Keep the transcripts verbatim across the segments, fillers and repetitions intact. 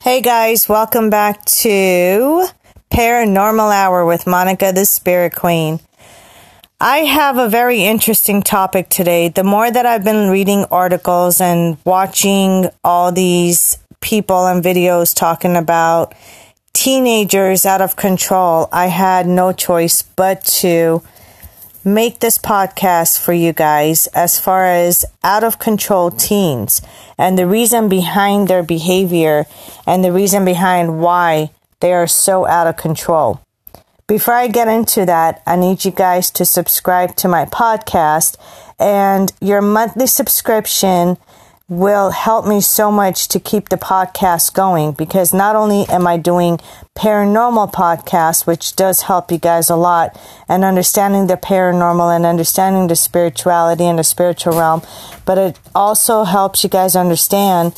Hey guys, welcome back to Paranormal Hour with Monica the Spirit Queen. I have a very interesting topic today. The more that I've been reading articles and watching all these people and videos talking about teenagers out of control, I had no choice but to make this podcast for you guys as far as out of control teens and the reason behind their behavior and the reason behind why they are so out of control. Before I get into that, I need you guys to subscribe to my podcast, and your monthly subscription will help me so much to keep the podcast going, because not only am I doing paranormal podcasts, which does help you guys a lot, and understanding the paranormal and understanding the spirituality and the spiritual realm, but it also helps you guys understand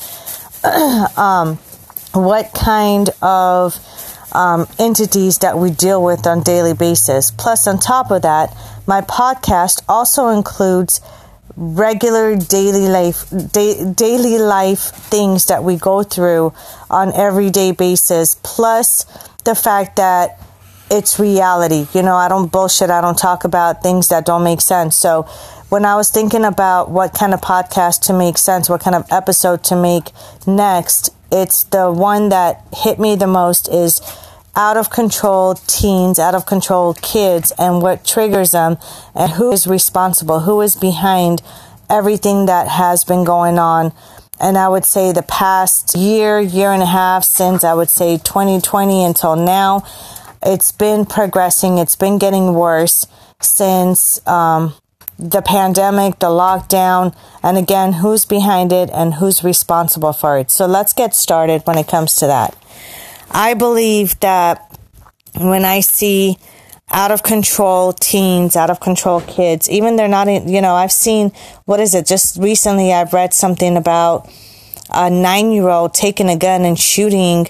um, what kind of um, entities that we deal with on a daily basis. Plus, on top of that, my podcast also includes regular daily life da- daily life things that we go through on everyday basis, plus the fact that it's reality. You know, I don't bullshit. I don't talk about things that don't make sense. So when I was thinking about what kind of podcast to make sense, what kind of episode to make next, it's the one that hit me the most is out of control teens, out of control kids, and what triggers them, and who is responsible, who is behind everything that has been going on. And I would say the past year, year and a half, since I would say twenty twenty until now, it's been progressing. It's been getting worse since um, the pandemic, the lockdown, and again, who's behind it and who's responsible for it. So let's get started when it comes to that. I believe that when I see out of control teens, out of control kids, even they're not, you know, I've seen, what is it? Just recently I've read something about a nine-year-old taking a gun and shooting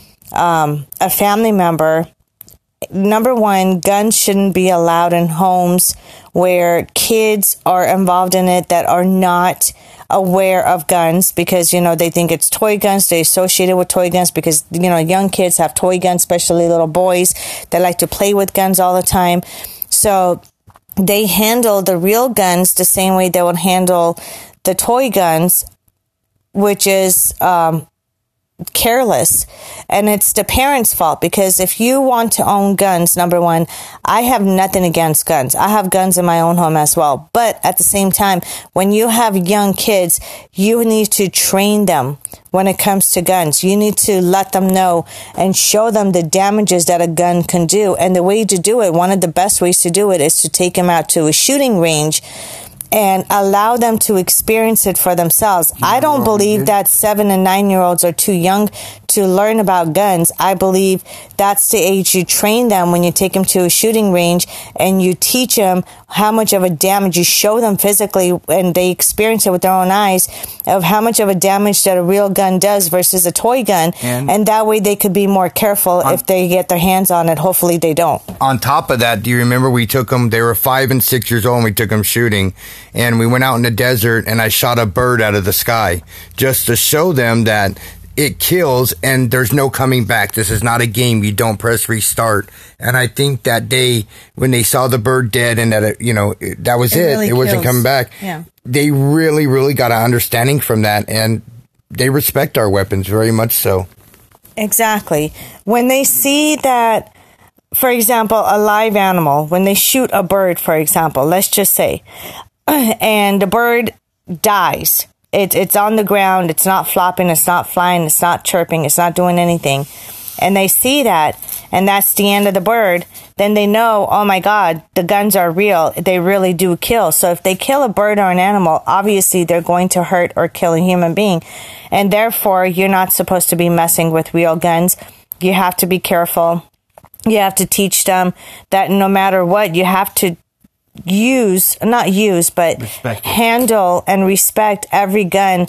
um, a family member. Number one, guns shouldn't be allowed in homes where kids are involved in it that are not aware of guns, because, you know, they think it's toy guns. They associate it with toy guns because, you know, young kids have toy guns, especially little boys that like to play with guns all the time. So they handle the real guns the same way they would handle the toy guns, which is um, careless. And it's the parents' fault, because if you want to own guns, number one, I have nothing against guns. I have guns in my own home as well. But at the same time, when you have young kids, you need to train them when it comes to guns. You need to let them know and show them the damages that a gun can do. And the way to do it, one of the best ways to do it is to take them out to a shooting range and allow them to experience it for themselves. I don't believe that seven and nine year olds are too young to learn about guns. I believe that's the age you train them, when you take them to a shooting range and you teach them how much of a damage, you show them physically and they experience it with their own eyes of how much of a damage that a real gun does versus a toy gun. And, and that way they could be more careful on, if they get their hands on it. Hopefully they don't. On top of that, do you remember we took them, they were five and six years old and we took them shooting, and we went out in the desert and I shot a bird out of the sky just to show them that it kills and there's no coming back. This is not a game. You don't press restart. And I think that day when they saw the bird dead and that, it, you know, it, that was it. It, really it wasn't coming back. Yeah. They really, really got an understanding from that, and they respect our weapons very much so. Exactly. When they see that, for example, a live animal, when they shoot a bird, for example, let's just say, and the bird dies. It, it's on the ground. It's not flopping. It's not flying. It's not chirping. It's not doing anything. And they see that, and that's the end of the bird. Then they know, oh my God, the guns are real. They really do kill. So if they kill a bird or an animal, obviously they're going to hurt or kill a human being. And therefore, you're not supposed to be messing with real guns. You have to be careful. You have to teach them that no matter what, you have to use, not use, but handle and respect every gun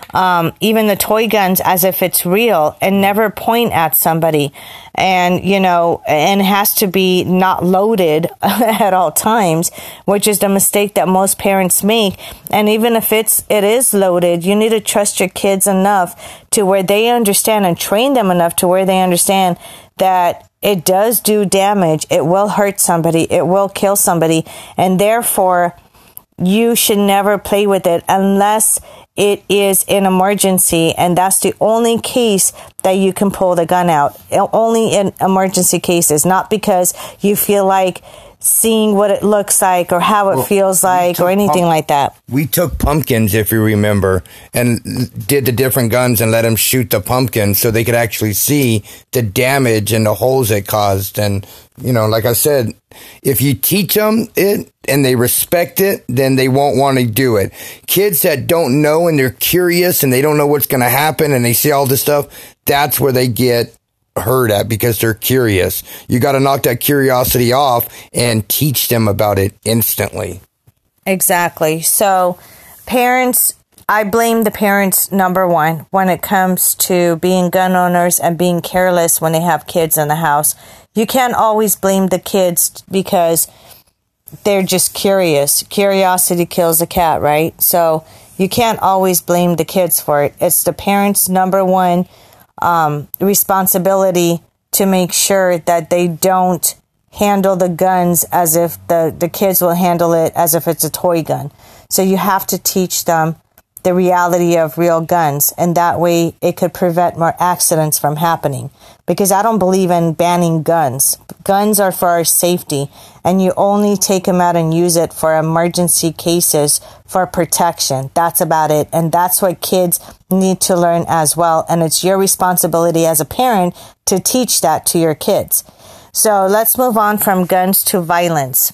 um, even the toy guns as if it's real, and never point at somebody. And, you know, and it has to be not loaded at all times, which is the mistake that most parents make. And even if it's, it is loaded, you need to trust your kids enough to where they understand, and train them enough to where they understand that it does do damage. It will hurt somebody. It will kill somebody. And therefore, you should never play with it unless it is an emergency, and that's the only case that you can pull the gun out. Only in emergency cases, not because you feel like seeing what it looks like or how it well, feels like or anything pump- like that. We took pumpkins, if you remember, and did the different guns and let them shoot the pumpkins so they could actually see the damage and the holes it caused. And, you know, like I said, if you teach them it and they respect it, then they won't want to do it. Kids that don't know and they're curious and they don't know what's going to happen and they see all this stuff, that's where they get hurt at, because they're curious. You got to knock that curiosity off and teach them about it instantly. Exactly. So parents, I blame the parents, number one, when it comes to being gun owners and being careless when they have kids in the house. You can't always blame the kids because they're just curious. Curiosity kills a cat, right? So you can't always blame the kids for it. It's the parents' number one um, responsibility to make sure that they don't handle the guns as if the, the kids will handle it as if it's a toy gun. So you have to teach them the reality of real guns, and that way it could prevent more accidents from happening. Because I don't believe in banning guns. Guns are for our safety, and you only take them out and use it for emergency cases for protection. That's about it. And that's what kids need to learn as well. And it's your responsibility as a parent to teach that to your kids. So let's move on from guns to violence.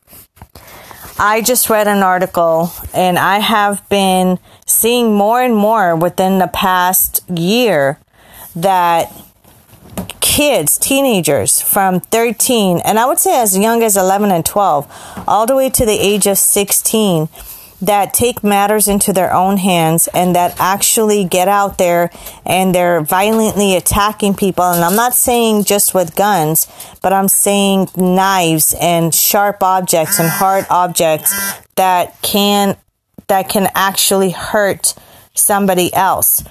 I just read an article, and I have been seeing more and more within the past year that kids, teenagers from thirteen, and I would say as young as eleven and twelve, all the way to the age of sixteen, that take matters into their own hands and that actually get out there and they're violently attacking people. And I'm not saying just with guns, but I'm saying knives and sharp objects and hard objects that can that can actually hurt somebody else.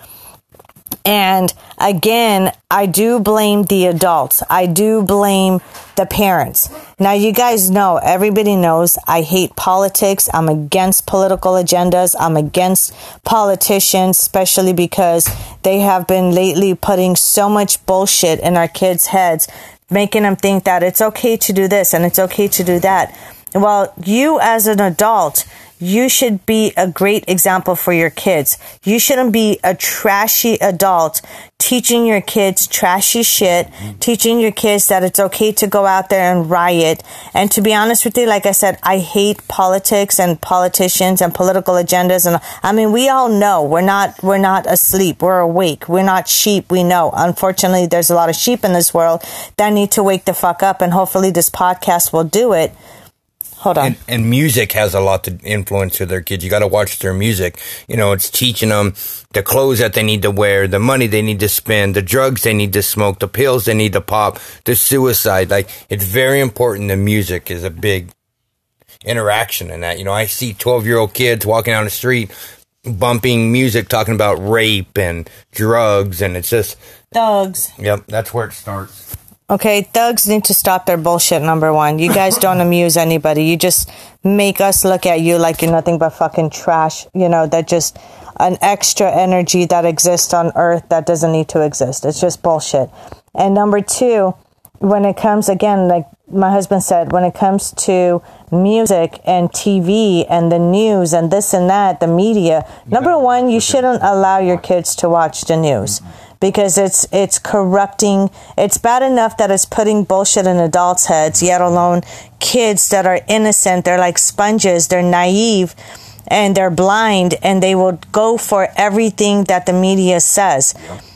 And again, I do blame the adults. I do blame the parents. Now, you guys know, everybody knows I hate politics. I'm against political agendas. I'm against politicians, especially because they have been lately putting so much bullshit in our kids' heads, making them think that it's okay to do this and it's okay to do that. Well, you as an adult, you should be a great example for your kids. You shouldn't be a trashy adult teaching your kids trashy shit, teaching your kids that it's okay to go out there and riot. And to be honest with you, like I said, I hate politics and politicians and political agendas. And I mean, we all know we're not, we're not asleep. We're awake. We're not sheep. We know. Unfortunately, there's a lot of sheep in this world that need to wake the fuck up. And hopefully this podcast will do it. Hold on. And, and music has a lot to influence with their kids. You got to watch their music. You know, it's teaching them the clothes that they need to wear, the money they need to spend, the drugs they need to smoke, the pills they need to pop, the suicide. Like, it's very important. The music is a big interaction in that. You know, I see twelve-year-old kids walking down the street bumping music, talking about rape and drugs, and it's just... Thugs. Yep, that's where it starts. Okay, thugs need to stop their bullshit, number one. You guys don't amuse anybody. You just make us look at you like you're nothing but fucking trash. You know, that just an extra energy that exists on Earth that doesn't need to exist. It's just bullshit. And number two, when it comes, again, like my husband said, when it comes to music and T V and the news and this and that, the media, number one, you shouldn't allow your kids to watch the news. Because it's it's corrupting. It's bad enough that it's putting bullshit in adults' heads, yet alone kids that are innocent. They're like sponges. They're naive and they're blind, and they will go for everything that the media says.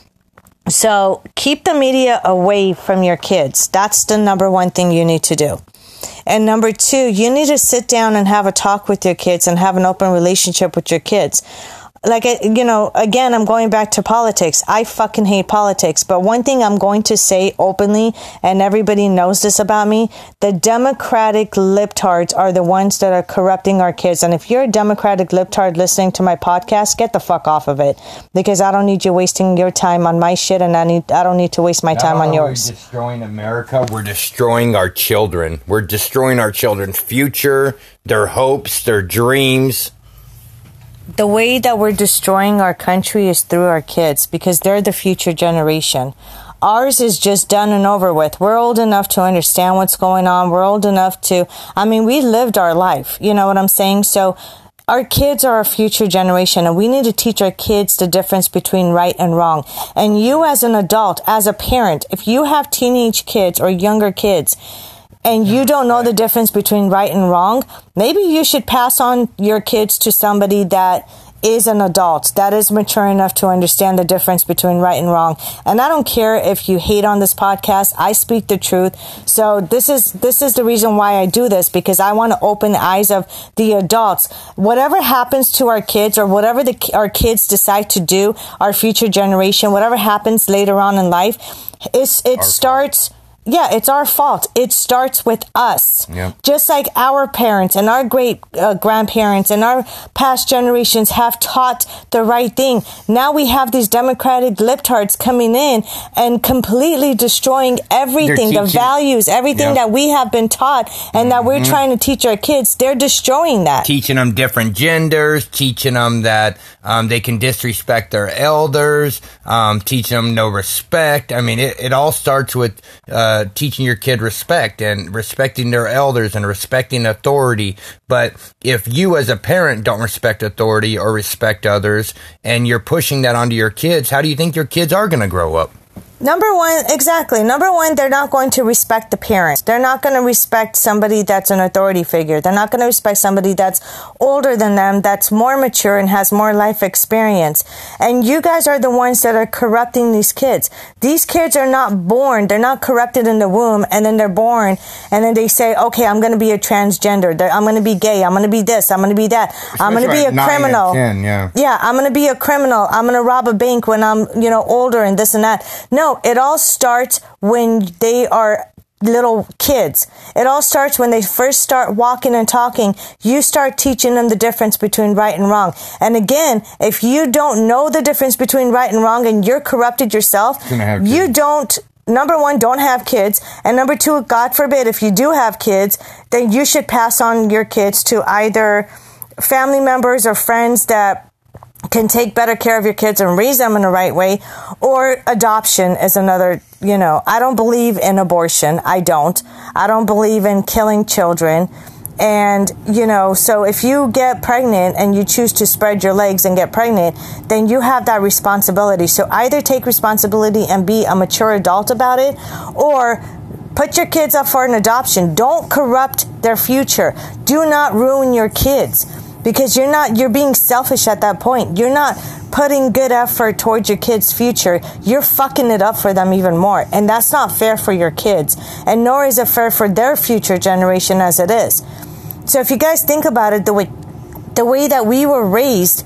So keep the media away from your kids. That's the number one thing you need to do. And number two, you need to sit down and have a talk with your kids and have an open relationship with your kids. like, you know, again, I'm going back to politics. I fucking hate politics. But one thing I'm going to say openly, and everybody knows this about me, the Democratic libtards are the ones that are corrupting our kids. And if you're a Democratic libtard listening to my podcast, get the fuck off of it. Because I don't need you wasting your time on my shit, and I need I don't need to waste my Not time on only yours. We're destroying America, we're destroying our children. We're destroying our children's future, their hopes, their dreams. The way that we're destroying our country is through our kids, because they're the future generation. Ours is just done and over with. We're old enough to understand what's going on. We're old enough to, I mean, we lived our life. You know what I'm saying? So our kids are our future generation, and we need to teach our kids the difference between right and wrong. And you as an adult, as a parent, if you have teenage kids or younger kids, and you don't know the difference between right and wrong, maybe you should pass on your kids to somebody that is an adult, that is mature enough to understand the difference between right and wrong. And I don't care if you hate on this podcast. I speak the truth. So this is this is the reason why I do this, because I want to open the eyes of the adults. Whatever happens to our kids, or whatever the, our kids decide to do, our future generation, whatever happens later on in life, it's, it starts... Yeah, it's our fault. It starts with us. Yep. Just like our parents and our great uh, grandparents and our past generations have taught the right thing. Now we have these Democratic libtards coming in and completely destroying everything, the values, everything yep. that we have been taught and mm-hmm. that we're trying to teach our kids. They're destroying that. Teaching them different genders, teaching them that um, they can disrespect their elders, um, teaching them no respect. I mean, it, it all starts with... Uh, Uh, teaching your kid respect and respecting their elders and respecting authority. But if you as a parent don't respect authority or respect others, and you're pushing that onto your kids, how do you think your kids are going to grow up? Number one, exactly. Number one, they're not going to respect the parents. They're not going to respect somebody that's an authority figure. They're not going to respect somebody that's older than them, that's more mature and has more life experience. And you guys are the ones that are corrupting these kids. These kids are not born. They're not corrupted in the womb, and then they're born, and then they say, okay, I'm going to be a transgender. I'm going to be gay. I'm going to be this. I'm going to be that. Especially I'm going to be a criminal. ten, yeah. yeah, I'm going to be a criminal. I'm going to rob a bank when I'm, you know, older and this and that. No. No, it all starts when they are little kids. It all starts when they first start walking and talking. You start teaching them the difference between right and wrong. And again, if you don't know the difference between right and wrong and you're corrupted yourself, you don't... Number one, don't have kids. And number two, God forbid, if you do have kids, then you should pass on your kids to either family members or friends that can take better care of your kids and raise them in the right way, or adoption is another, you know, I don't believe in abortion. I don't. I don't believe in killing children. And, you know, so if you get pregnant and you choose to spread your legs and get pregnant, then you have that responsibility. So either take responsibility and be a mature adult about it, or put your kids up for an adoption. Don't corrupt their future. Do not ruin your kids. Because you're not, you're being selfish at that point. You're not putting good effort towards your kids' future. You're fucking it up for them even more. And that's not fair for your kids. And nor is it fair for their future generation as it is. So if you guys think about it, the way, the way that we were raised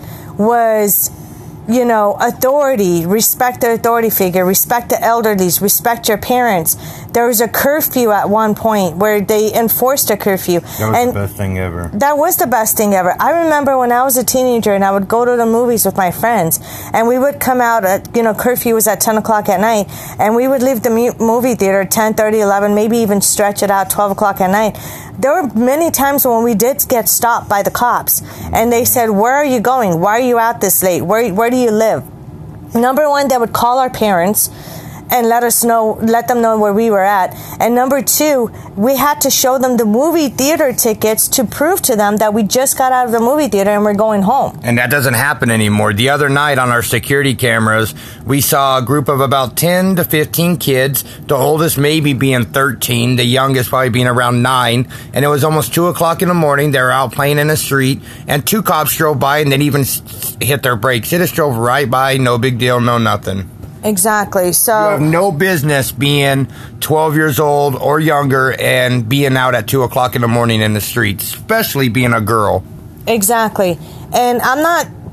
was, you know, authority, respect the authority figure, respect the elderly, respect your parents. There was a curfew at one point where they enforced a curfew. That was and the best thing ever. That was the best thing ever. I remember when I was a teenager and I would go to the movies with my friends, and we would come out at, you know, curfew was at ten o'clock at night, and we would leave the mu- movie theater at ten thirty, eleven, maybe even stretch it out twelve o'clock at night. There were many times when we did get stopped by the cops, and they said, where are you going? Why are you out this late? Where, where do you live? Number one, they would call our parents and let us know, let them know where we were at. And number two, we had to show them the movie theater tickets to prove to them that we just got out of the movie theater and we're going home. And that doesn't happen anymore. The other night on our security cameras, we saw a group of about ten to fifteen kids, the oldest maybe being thirteen, the youngest probably being around nine. And it was almost two o'clock in the morning. They were out playing in the street, and two cops drove by and didn't even hit their brakes. They just drove right by, no big deal, no nothing. Exactly. So you have no business being twelve years old or younger and being out at two o'clock in the morning in the streets, especially being a girl. Exactly. And I'm not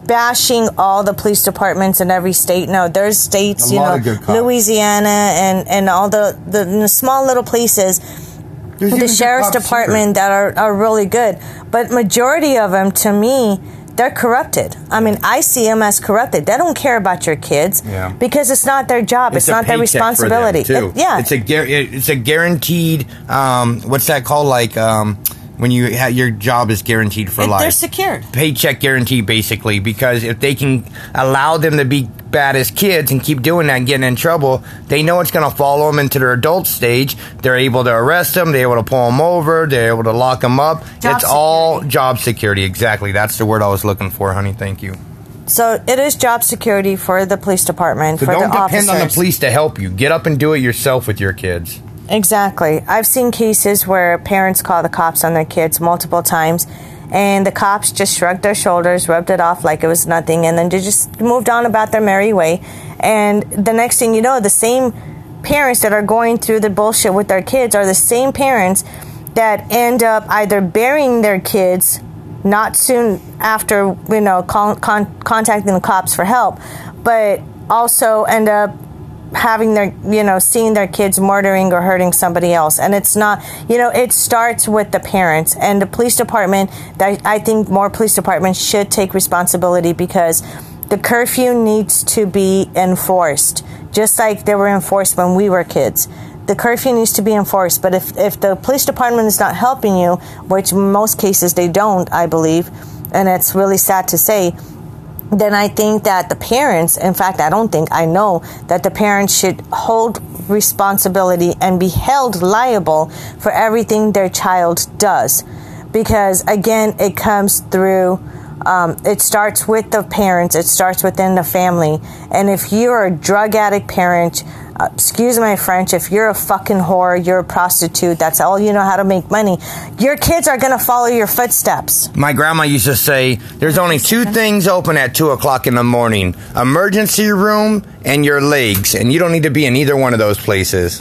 bashing all the police departments in every state. No, there's states, A you lot know, of good cops. Louisiana and, and all the, the, the small little places, There's the even sheriff's good cops department that are, are really good. But majority of them, to me, they're corrupted. I mean, I see them as corrupted. They don't care about your kids Yeah. because it's not their job. It's, a not their paycheck for them, responsibility. too. It- yeah. It's a gar- it's a guaranteed. Um, what's that called? Like um, when you ha- your job is guaranteed for If life. they're secured. Paycheck guarantee, basically, because if they can allow them to be bad as kids and keep doing that and getting in trouble, they know it's going to follow them into their adult stage. They're able to arrest them. They're able to pull them over. They're able to lock them up. Job it's all job security. Exactly. That's the word I was looking for, honey. Thank you. So it is job security for the police department, So for don't the depend officers. on the police to help you. Get up and do it yourself with your kids. Exactly. I've seen cases where parents call the cops on their kids multiple times, and the cops just shrugged their shoulders, rubbed it off like it was nothing, and then they just moved on about their merry way. And the next thing you know, the same parents that are going through the bullshit with their kids are the same parents that end up either burying their kids not soon after, you know, con- con- contacting the cops for help, but also end up having their, you know, seeing their kids murdering or hurting somebody else. And it's not, you know, it starts with the parents and the police department. That I think more police departments should take responsibility, because the curfew needs to be enforced, just like they were enforced when we were kids. The curfew needs to be enforced. But if, if the police department is not helping you, which in most cases they don't, I believe, and it's really sad to say, then I think that the parents, in fact, I don't think, I know that the parents should hold responsibility and be held liable for everything their child does. Because, again, it comes through, um, it starts with the parents, it starts within the family. And if you're a drug addict parent, uh, excuse my French, if you're a fucking whore, you're a prostitute, that's all you know how to make money, your kids are going to follow your footsteps. My grandma used to say, there's only two things open at two o'clock in the morning. Emergency room and your legs. And you don't need to be in either one of those places.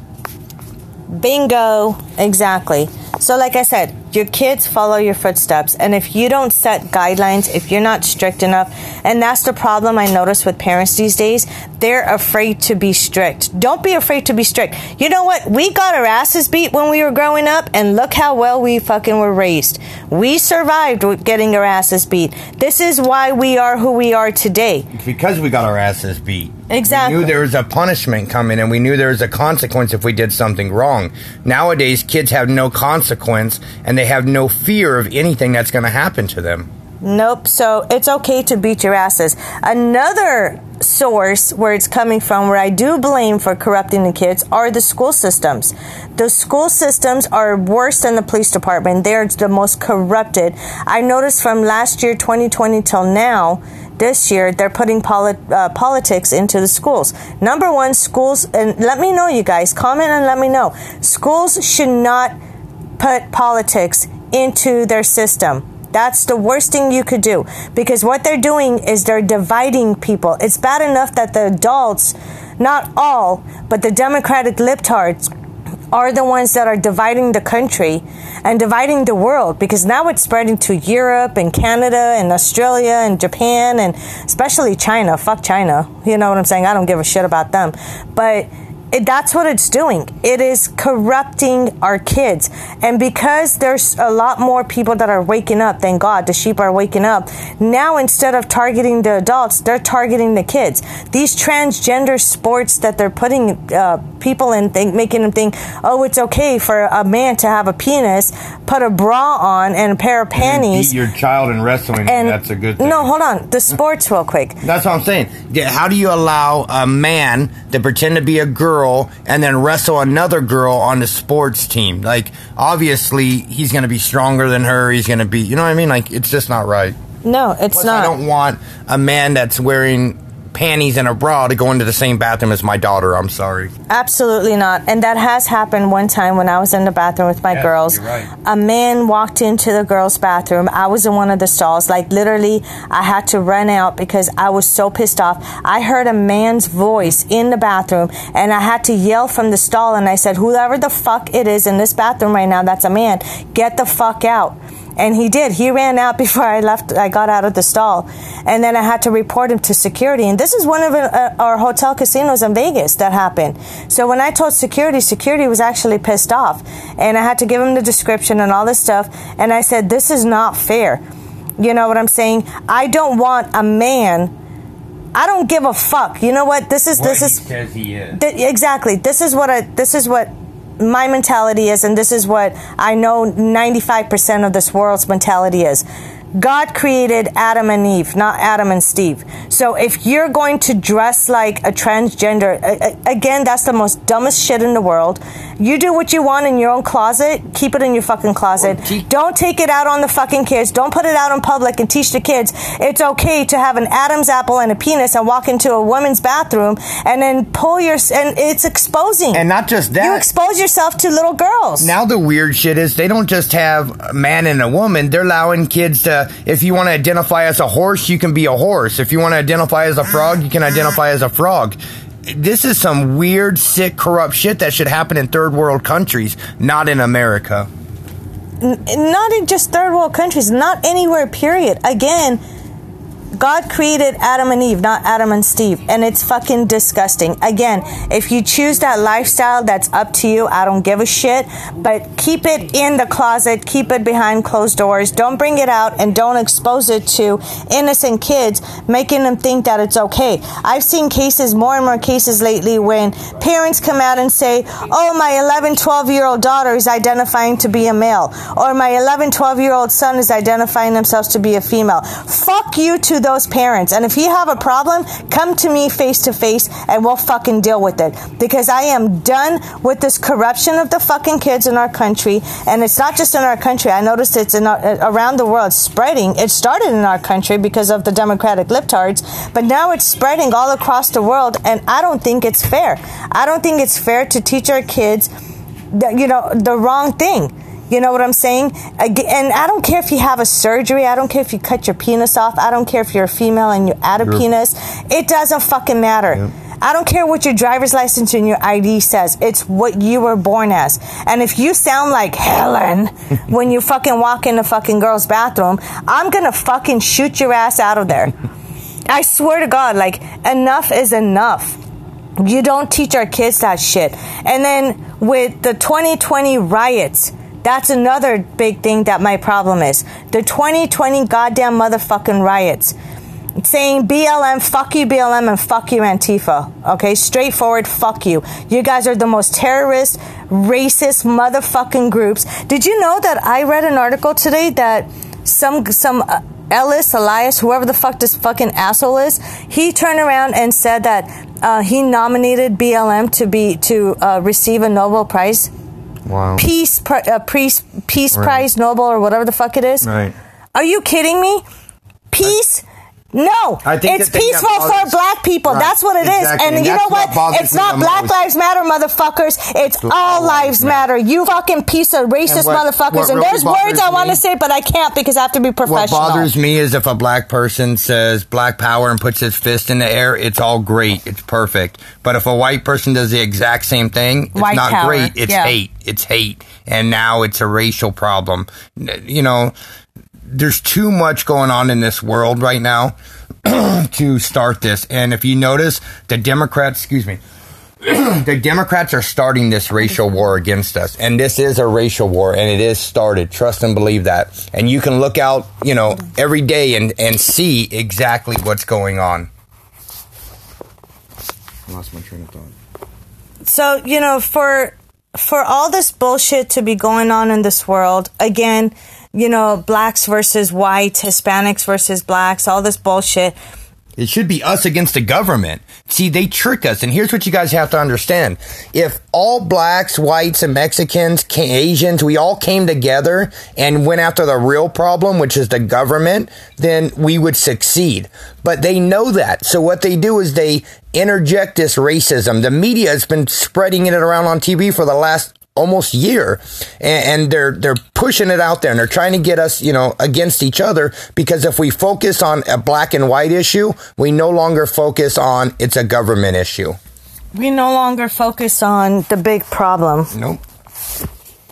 Bingo. Exactly. So like I said, your kids follow your footsteps. And if you don't set guidelines, if you're not strict enough, and that's the problem I notice with parents these days, they're afraid to be strict. Don't be afraid to be strict. You know what? We got our asses beat when we were growing up, and look how well we fucking were raised. We survived with getting our asses beat. This is why we are who we are today. It's because we got our asses beat. Exactly. We knew there was a punishment coming, and we knew there was a consequence if we did something wrong. Nowadays, kids have no consequence, and they have no fear of anything that's going to happen to them. Nope. So it's okay to beat your asses. Another source where it's coming from, where I do blame for corrupting the kids, are the school systems. The school systems are worse than the police department. They're the most corrupted. I noticed from last year, twenty twenty, till now, this year, they're putting polit- uh, politics into the schools. Number one, schools, and let me know, you guys, comment and let me know. Schools should not put politics into their system. That's the worst thing you could do, because what they're doing is they're dividing people. It's bad enough that the adults, not all, but the Democratic libtards are the ones that are dividing the country and dividing the world, because now it's spreading to Europe and Canada and Australia and Japan and especially China. Fuck China. You know what I'm saying? I don't give a shit about them. But It, that's what it's doing. It is corrupting our kids. And because there's a lot more people that are waking up, thank God, the sheep are waking up. Now, instead of targeting the adults, they're targeting the kids. These transgender sports that they're putting uh, people in, think, making them think, oh, it's okay for a man to have a penis, put a bra on and a pair of panties. Beat your child in wrestling, and that's a good thing. No, hold on. The sports real quick. That's what I'm saying. How do you allow a man to pretend to be a girl and then wrestle another girl on the sports team? Like, obviously, he's going to be stronger than her. He's going to be, you know what I mean? Like, it's just not right. No, it's Plus, not. I don't want a man that's wearing panties and a bra to go into the same bathroom as my daughter. I'm sorry. Absolutely not. And that has happened one time when I was in the bathroom with my Yeah, girls. you're right. A man walked into the girls' bathroom. I was in one of the stalls. Like, literally, I had to run out because I was so pissed off. I heard a man's voice in the bathroom, and I had to yell from the stall, and I said, whoever the fuck it is in this bathroom right now, that's a man, get the fuck out. And he did. He ran out before I left. I got out of the stall. And then I had to report him to security. And this is one of uh, our hotel casinos in Vegas that happened. So when I told security, security was actually pissed off. And I had to give him the description and all this stuff. And I said, this is not fair. You know what I'm saying? I don't want a man. I don't give a fuck. You know what? This is, what this he is. says he is. Th- exactly. This is what I, this is what my mentality is, and this is what I know ninety-five percent of this world's mentality is. God created Adam and Eve, not Adam and Steve. So if you're going to dress like a transgender, again, that's the most dumbest shit in the world. You do what you want in your own closet. Keep it in your fucking closet. Don't take it out on the fucking kids. Don't put it out in public and teach the kids it's okay to have an Adam's apple and a penis and walk into a woman's bathroom and then pull your... And it's exposing. And not just that. You expose yourself to little girls. Now the weird shit is they don't just have a man and a woman. They're allowing kids to... If you want to identify as a horse, you can be a horse. If you want to identify as a frog, you can identify as a frog. This is some weird, sick, corrupt shit that should happen in third world countries, not in America. N- not in just third world countries, not anywhere, period. Again, God created Adam and Eve, not Adam and Steve. And it's fucking disgusting. Again, if you choose that lifestyle, that's up to you. I don't give a shit. But keep it in the closet. Keep it behind closed doors. Don't bring it out and don't expose it to innocent kids, making them think that it's okay. I've seen cases, more and more cases lately, when parents come out and say, oh, my eleven, twelve-year-old daughter is identifying to be a male. Or my eleven, twelve-year-old son is identifying themselves to be a female. Fuck you to those parents. And if you have a problem, come to me face to face and we'll fucking deal with it. Because I am done with this corruption of the fucking kids in our country. And it's not just in our country. I noticed it's in our, around the world spreading. It started in our country because of the Democratic libtards, but now it's spreading all across the world. And I don't think it's fair. I don't think it's fair to teach our kids the, you know, the wrong thing. You know what I'm saying? And I don't care if you have a surgery. I don't care if you cut your penis off. I don't care if you're a female and you add a you're, penis. It doesn't fucking matter. Yeah. I don't care what your driver's license and your I D says. It's what you were born as. And if you sound like Helen when you fucking walk in the fucking girl's bathroom, I'm going to fucking shoot your ass out of there. I swear to God, like, enough is enough. You don't teach our kids that shit. And then with the twenty twenty riots, that's another big thing that my problem is. The twenty twenty goddamn motherfucking riots. Saying B L M, fuck you B L M, and fuck you Antifa. Okay, straightforward, fuck you. You guys are the most terrorist, racist motherfucking groups. Did you know that I read an article today that some, some uh, Ellis, Elias, whoever the fuck this fucking asshole is, he turned around and said that uh, he nominated B L M to be, to uh, receive a Nobel Prize. Wow. Peace, uh, peace, peace right. Prize, Nobel, or whatever the fuck it is. Right. Are you kidding me? Peace? I, no. I think it's peaceful for black people. Right. That's what it exactly. is. And, and you know what? what it's not Black Lives Matter, motherfuckers. It's all, all lives matter. matter. You fucking piece of racist what, motherfuckers. What and really there's words I want to say, but I can't because I have to be professional. What bothers me is if a black person says black power and puts his fist in the air, it's all great. It's perfect. But if a white person does the exact same thing, it's white not power. great. It's yeah. hate. It's hate. And now it's a racial problem. You know, there's too much going on in this world right now to start this. And if you notice, the Democrats, excuse me, the Democrats are starting this racial war against us. And this is a racial war, and it is started. Trust and believe that. And you can look out, you know, every day and, and see exactly what's going on. I lost my train of thought. So, you know, for for all this bullshit to be going on in this world, again, you know, blacks versus whites, Hispanics versus blacks, all this bullshit. It should be us against the government. See, they trick us. And here's what you guys have to understand. If all blacks, whites, and Mexicans, Asians, we all came together and went after the real problem, which is the government, then we would succeed. But they know that. So what they do is they interject this racism. The media has been spreading it around on T V for the last almost year, and, and they're they're pushing it out there, and they're trying to get us, you know, against each other, because if we focus on a black and white issue, we no longer focus on it's a government issue. We no longer focus on the big problem. Nope.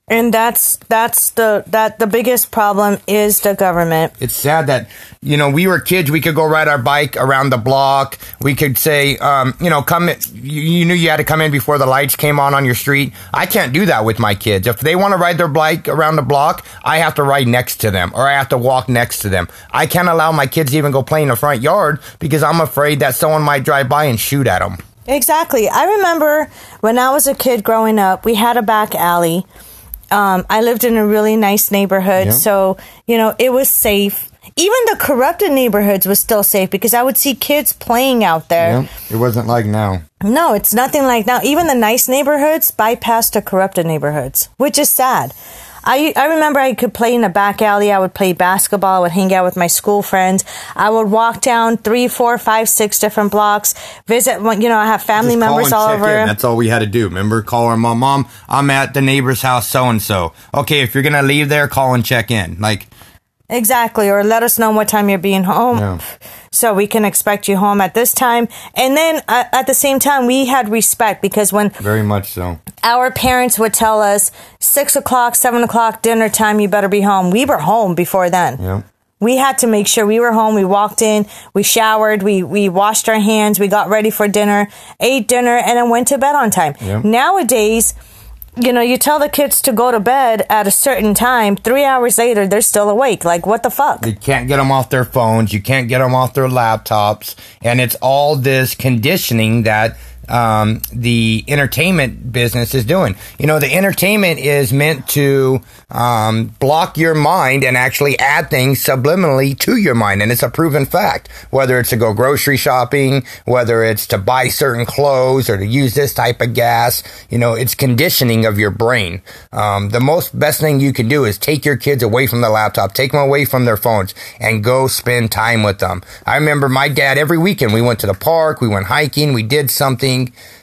And that's that's the that the biggest problem is the government. It's sad that, you know, we were kids. We could go ride our bike around the block. We could say, um, you know, come. You, you knew you had to come in before the lights came on on your street. I can't do that with my kids. If they want to ride their bike around the block, I have to ride next to them, or I have to walk next to them. I can't allow my kids to even go play in the front yard because I'm afraid that someone might drive by and shoot at them. Exactly. I remember when I was a kid growing up, we had a back alley. Um, I lived in a really nice neighborhood, yeah. So, you know, it was safe. Even the corrupted neighborhoods was still safe because I would see kids playing out there. Yeah, it wasn't like now. No, it's nothing like now. Even the nice neighborhoods bypassed the corrupted neighborhoods, which is sad. I, I remember I could play in the back alley. I would play basketball. I would hang out with my school friends. I would walk down three, four, five, six different blocks, visit, you know, I have family Just members all over. In. That's all we had to do. Remember, call our mom, mom, I'm at the neighbor's house so-and-so. Okay, if you're going to leave there, call and check in. Like, exactly. Or let us know what time you're being home. Yeah. So we can expect you home at this time. And then uh, at the same time, we had respect because when... Very much so. Our parents would tell us, six o'clock, seven o'clock, dinner time, you better be home. We were home before then. Yeah. We had to make sure we were home. We walked in, we showered, we, we washed our hands, we got ready for dinner, ate dinner, and then went to bed on time. Yeah. Nowadays... You know, you tell the kids to go to bed at a certain time. Three hours later, they're still awake. Like, what the fuck? You can't get them off their phones. You can't get them off their laptops. And it's all this conditioning that um, the entertainment business is doing. You know, the entertainment is meant to um, block your mind and actually add things subliminally to your mind. And it's a proven fact. Whether it's to go grocery shopping, whether it's to buy certain clothes or to use this type of gas, you know, it's conditioning of your brain. Um, the most best thing you can do is take your kids away from the laptop, take them away from their phones, and go spend time with them. I remember my dad, every weekend we went to the park, we went hiking, we did something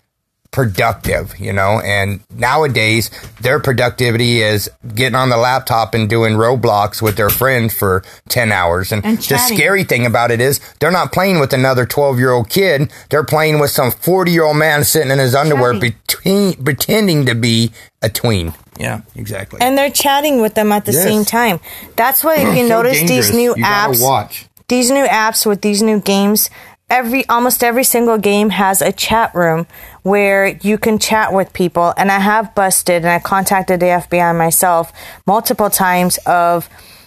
productive, you know, and nowadays their productivity is getting on the laptop and doing Roblox with their friends for ten hours. And, and the scary thing about it is they're not playing with another twelve year old kid. They're playing with some forty year old man sitting in his underwear between, pretending to be a tween. Yeah, exactly. And they're chatting with them at the yes. same time. That's why if you so notice dangerous. These new you apps, watch. these new apps with these new games, Every almost every single game has a chat room where you can chat with people. And I have busted, and I contacted the F B I myself multiple times of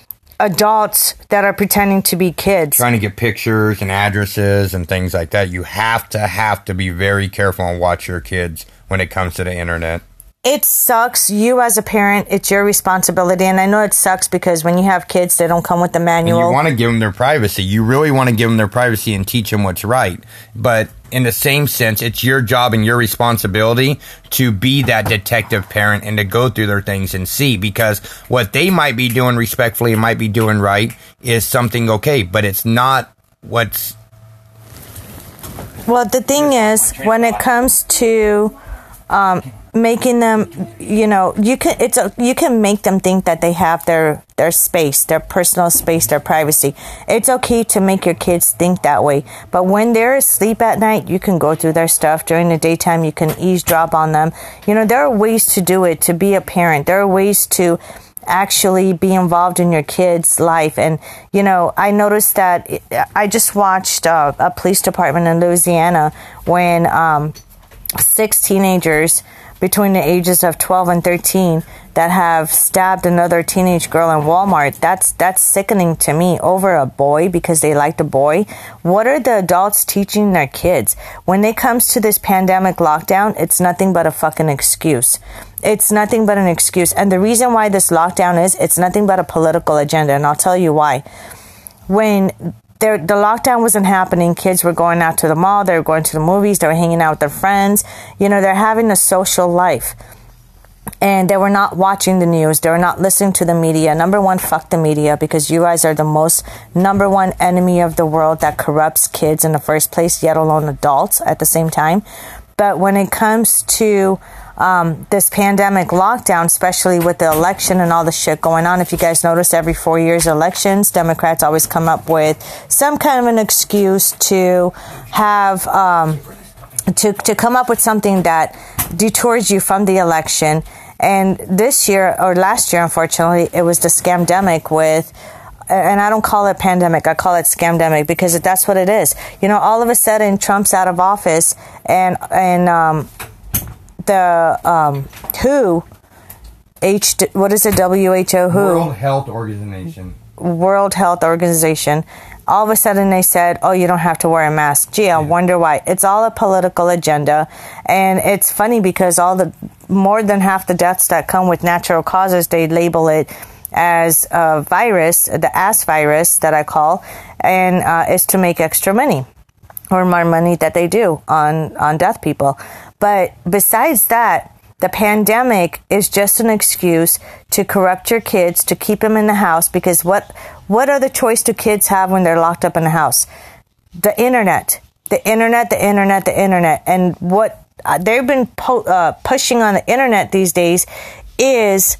adults that are pretending to be kids. Trying to get pictures and addresses and things like that. You have to have to be very careful and watch your kids when it comes to the internet. It sucks. You as a parent, it's your responsibility. And I know it sucks because when you have kids, they don't come with the manual. And you want to give them their privacy. You really want to give them their privacy and teach them what's right. But in the same sense, it's your job and your responsibility to be that detective parent and to go through their things and see. Because what they might be doing respectfully and might be doing right is something okay. But it's not what's... Well, the thing is, when it comes to... Um, making them, you know, you can it's a, you can make them think that they have their their space, their personal space, their privacy. It's okay to make your kids think that way. But when they're asleep at night, you can go through their stuff. During the daytime, you can eavesdrop on them. You know, there are ways to do it, to be a parent. There are ways to actually be involved in your kid's life. And, you know, I noticed that it, I just watched uh, a police department in Louisiana when um, six teenagers between the ages of twelve and thirteen that have stabbed another teenage girl in Walmart. That's that's sickening to me, over a boy because they liked a boy. What are the adults teaching their kids? When it comes to this pandemic lockdown, it's nothing but a fucking excuse. It's nothing but an excuse. And the reason why this lockdown is, it's nothing but a political agenda. And I'll tell you why. When There, the lockdown wasn't happening, kids were going out to the mall, they were going to the movies, they were hanging out with their friends. You know, they're having a social life. And they were not watching the news. They were not listening to the media. Number one, fuck the media, because you guys are the most number one enemy of the world that corrupts kids in the first place, yet alone adults at the same time. But when it comes to um, this pandemic lockdown, especially with the election and all the shit going on, if you guys notice, every four years elections, Democrats always come up with some kind of an excuse to have um, to to come up with something that detours you from the election. And this year, or last year, unfortunately, it was the scamdemic with, and I don't call it pandemic, I call it scamdemic because that's what it is. You know, all of a sudden, Trump's out of office, and and um, the um, W H O, H, what is it, W H O, W H O? World Health Organization. World Health Organization. All of a sudden they said, oh, you don't have to wear a mask. Gee, I yeah. wonder why. It's all a political agenda. And it's funny because all the more than half the deaths that come with natural causes, they label it as a virus, the ass virus that I call, and uh, it's to make extra money or more money that they do on, on deaf people. But besides that, the pandemic is just an excuse to corrupt your kids, to keep them in the house, because what what other choice do kids have when they're locked up in the house? The internet, the internet, the internet, the internet. And what uh, they've been po- uh, pushing on the internet these days is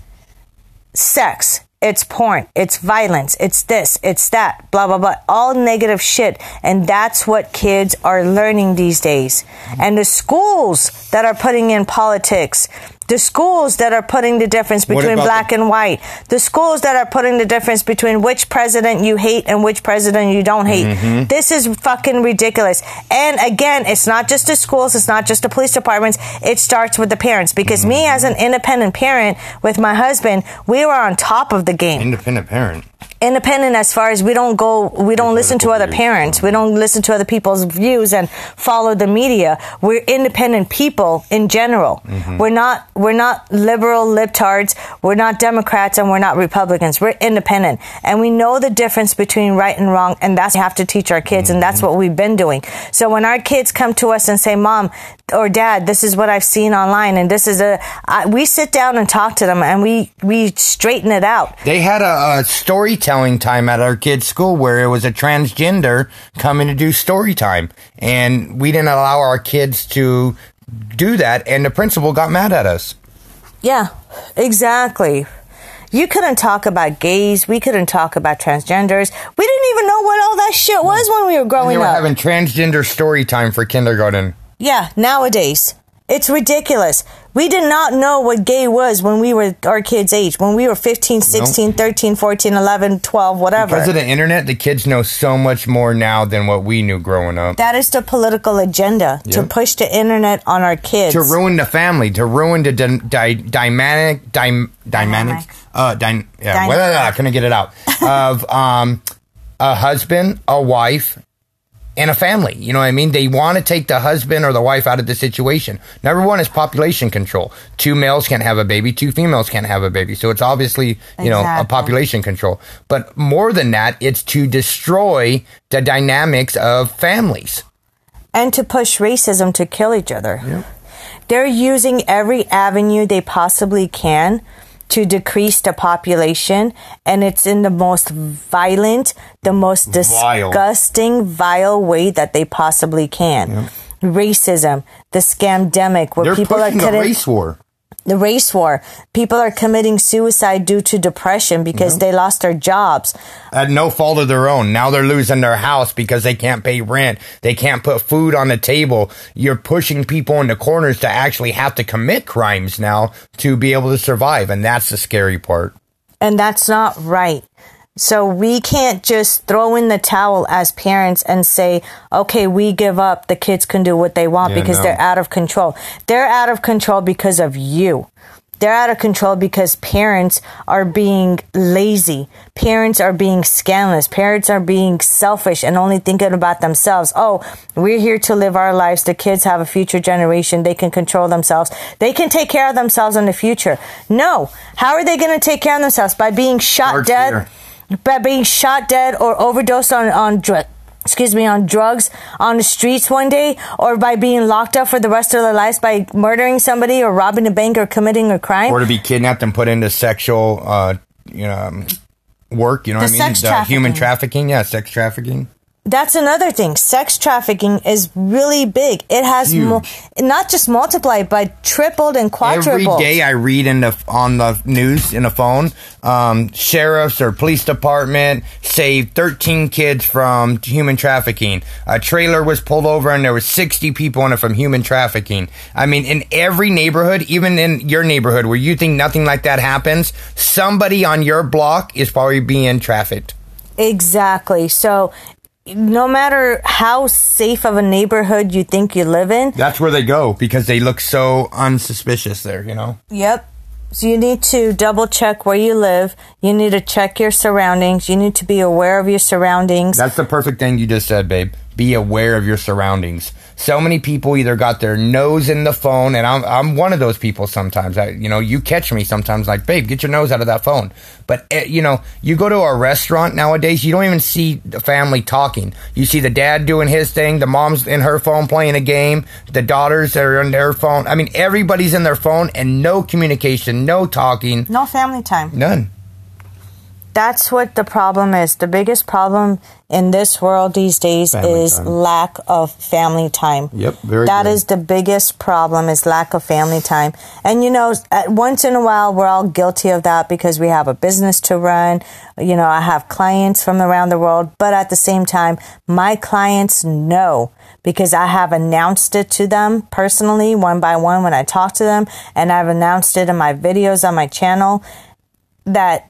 sex. It's porn. It's violence. It's this. It's that. Blah, blah, blah. All negative shit. And that's what kids are learning these days. And the schools that are putting in politics, the schools that are putting the difference between black the- and white, the schools that are putting the difference between which president you hate and which president you don't hate. Mm-hmm. This is fucking ridiculous. And again, it's not just the schools. It's not just the police departments. It starts with the parents. Because mm-hmm. me as an independent parent with my husband, we were on top of the game. Independent parent. Independent as far as we don't go, we don't listen to other parents. We don't listen to other people's views and follow the media. We're independent people in general. Mm-hmm. We're not, we're not liberal libtards. We're not Democrats and we're not Republicans. We're independent. And we know the difference between right and wrong. And that's what we have to teach our kids. Mm-hmm. And that's what we've been doing. So when our kids come to us and say, Mom or Dad, this is what I've seen online. And this is a, I, we sit down and talk to them and we, we straighten it out. They had a, a storytelling time at our kids' school where it was a transgender coming to do story time, and we didn't allow our kids to do that, and the principal got mad at us. Yeah, exactly. You couldn't talk about gays. We couldn't talk about transgenders. We didn't even know what all that shit was when we were growing and they were up. Having transgender story time for kindergarten. Yeah, nowadays. It's ridiculous. We did not know what gay was when we were our kids' age, when we were fifteen, sixteen, nope. thirteen, fourteen, eleven, twelve, whatever. Because of the internet, the kids know so much more now than what we knew growing up. That is the political agenda, yep. to push the internet on our kids. To ruin the family, to ruin the di- di- dynamic, di- dynamic, uh, dy- yeah, well, I couldn't get it out, of um, a husband, a wife, and a family. You know what I mean? They want to take the husband or the wife out of the situation. Number one is population control. Two males can't have a baby. Two females can't have a baby. So it's obviously, you exactly. know, a population control. But more than that, it's to destroy the dynamics of families. And to push racism to kill each other. Yep. They're using every avenue they possibly can to decrease the population, and it's in the most violent, the most vile. disgusting, vile way that they possibly can. Yep. Racism, the scamdemic, where They're people are pushing the race war. The race war. People are committing suicide due to depression because yep. they lost their jobs. At no fault of their own. Now they're losing their house because they can't pay rent. They can't put food on the table. You're pushing people into corners to actually have to commit crimes now to be able to survive. And that's the scary part. And that's not right. So we can't just throw in the towel as parents and say, okay, we give up. The kids can do what they want yeah, because no. they're out of control. They're out of control because of you. They're out of control because parents are being lazy. Parents are being scandalous. Parents are being selfish and only thinking about themselves. Oh, we're here to live our lives. The kids have a future generation. They can control themselves. They can take care of themselves in the future. No. How are they going to take care of themselves? By being shot Hard dead? Fear. By being shot dead or overdosed on, on drugs. Excuse me, on drugs on the streets one day, or by being locked up for the rest of their lives by murdering somebody or robbing a bank or committing a crime, or to be kidnapped and put into sexual, uh, you know, work. You know the what I mean? Sex the trafficking. Human trafficking, yeah, sex trafficking. that's another thing. Sex trafficking is really big. It has mo- not just multiplied, but tripled and quadrupled. Every day I read in the on the news in the phone, um, sheriffs or police department saved thirteen kids from human trafficking. A trailer was pulled over and there were sixty people in it from human trafficking. I mean, in every neighborhood, even in your neighborhood where you think nothing like that happens, somebody on your block is probably being trafficked. Exactly. So no matter how safe of a neighborhood you think you live in, that's where they go because they look so unsuspicious there, you know? Yep. So you need to double check where you live. You need to check your surroundings. You need to be aware of your surroundings. That's the perfect thing you just said, babe. Be aware of your surroundings. So many people either got their nose in the phone, and I'm I'm one of those people sometimes. I, you know, you catch me sometimes like, babe, get your nose out of that phone. But, uh, you know, you go to a restaurant nowadays, you don't even see the family talking. You see the dad doing his thing, the mom's in her phone playing a game, the daughters are on their phone. I mean, everybody's in their phone and no communication, no talking. No family time. None. That's what the problem is. The biggest problem in this world these days family is time. Lack of family time. Yep, very That good. is the biggest problem is lack of family time. And, you know, at once in a while, we're all guilty of that because we have a business to run. You know, I have clients from around the world. But at the same time, my clients know because I have announced it to them personally, one by one, when I talk to them. And I've announced it in my videos on my channel that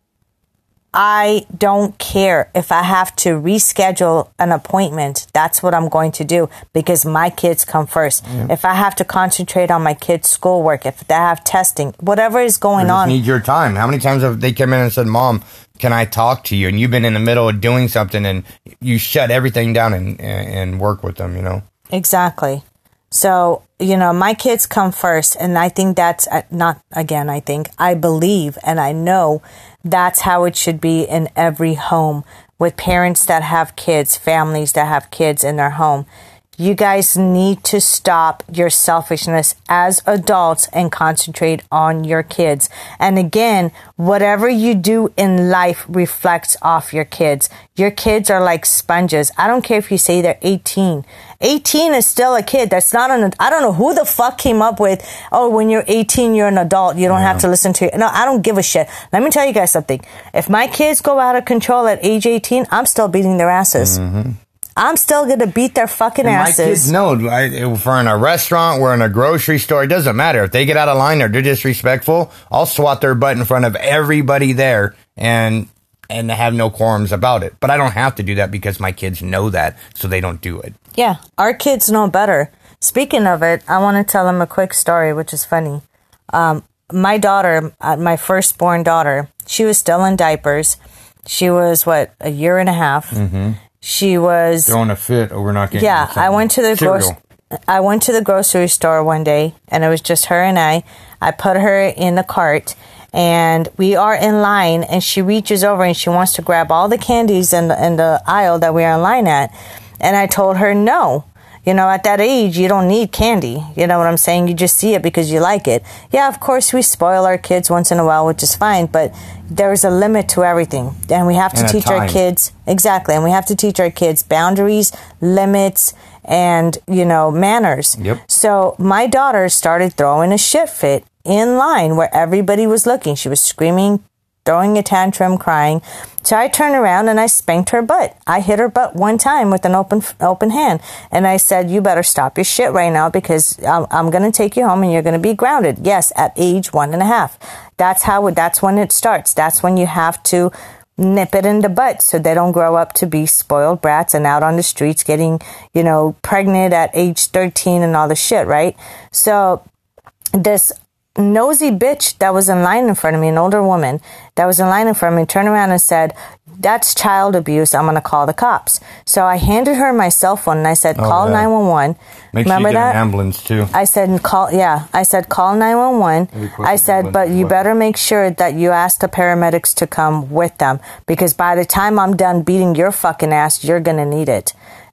I don't care if I have to reschedule an appointment. That's what I'm going to do because my kids come first. Yeah. If I have to concentrate on my kids' schoolwork, if they have testing, whatever is going on. Need your time. How many times have they come in and said, Mom, can I talk to you? And you've been in the middle of doing something and you shut everything down and, and work with them, you know? Exactly. So, you know, my kids come first. And I think that's not, again, I think, I believe and I know that's how it should be in every home with parents that have kids, families that have kids in their home. You guys need to stop your selfishness as adults and concentrate on your kids. And again, whatever you do in life reflects off your kids. Your kids are like sponges. I don't care if you say they're eighteen. eighteen is still a kid. That's not an, I don't know who the fuck came up with, oh, when you're eighteen, you're an adult. You don't yeah. have to listen to it. No, I don't give a shit. Let me tell you guys something. If my kids go out of control at age eighteen, I'm still beating their asses. Mm-hmm. I'm still going to beat their fucking and asses. My kids know. I, if we're in a restaurant, we're in a grocery store, it doesn't matter. If they get out of line or they're disrespectful, I'll swat their butt in front of everybody there and and have no quorums about it. But I don't have to do that because my kids know that, so they don't do it. Yeah, our kids know better. Speaking of it, I want to tell them a quick story, which is funny. Um, my daughter, uh, my firstborn daughter, she was still in diapers. She was, what, a year and a half. Mm-hmm. She was throwing a fit over not getting. Yeah, I went to the gro- I went to the grocery store one day, and it was just her and I. I put her in the cart, and we are in line. And she reaches over and she wants to grab all the candies in the in the aisle that we are in line at. And I told her no. You know, at that age, you don't need candy. You know what I'm saying? You just see it because you like it. Yeah, of course, we spoil our kids once in a while, which is fine. But there's a limit to everything. And we have to teach our kids. Exactly. And we have to teach our kids boundaries, limits, and, you know, manners. Yep. So my daughter started throwing a shit fit in line where everybody was looking. She was screaming, throwing a tantrum, crying. So I turned around and I spanked her butt. I hit her butt one time with an open open hand. And I said, you better stop your shit right now because I'm, I'm going to take you home and you're going to be grounded. Yes, at age one and a half. That's how, that's when it starts. That's when you have to nip it in the butt so they don't grow up to be spoiled brats and out on the streets getting, you know, pregnant at age thirteen and all the shit, right? So this nosy bitch that was in line in front of me, an older woman that was in line in front of me, turned around and said, that's child abuse. I'm going to call the cops. So I handed her my cell phone and I said, call oh, yeah. nine one one. Make Remember sure you get that? An ambulance too. I said, call, yeah. I said, call nine one one. I said, but you better make sure that you ask the paramedics to come with them because by the time I'm done beating your fucking ass, you're going to need it.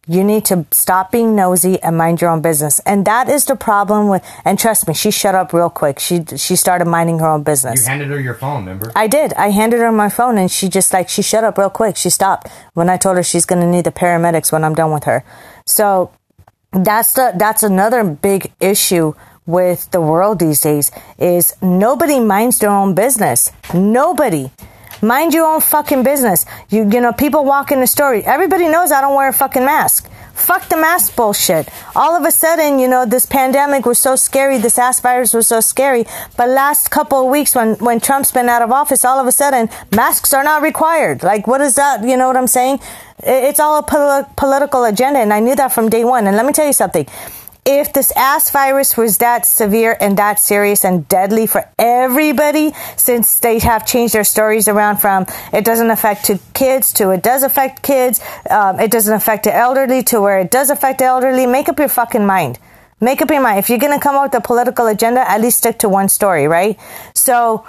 You need to stop being nosy and mind your own business. And that is the problem with, and trust me, she shut up real quick. She she started minding her own business. You handed her your phone, remember? I did. I handed her my phone and she just like, she shut up real quick. She stopped when I told her she's going to need the paramedics when I'm done with her. So that's the, that's another big issue with the world these days is nobody minds their own business. Nobody. Mind your own fucking business. You you know, people walk in the store. Everybody knows I don't wear a fucking mask. Fuck the mask bullshit. All of a sudden, you know, this pandemic was so scary. This ass virus was so scary. But last couple of weeks when, when Trump's been out of office, all of a sudden, masks are not required. Like, what is that? You know what I'm saying? It's all a pol- political agenda. And I knew that from day one. And let me tell you something. If this ass virus was that severe and that serious and deadly for everybody, since they have changed their stories around from it doesn't affect to kids to it does affect kids, um, it doesn't affect the elderly to where it does affect the elderly, make up your fucking mind. Make up your mind. If you're going to come up with a political agenda, at least stick to one story, right? So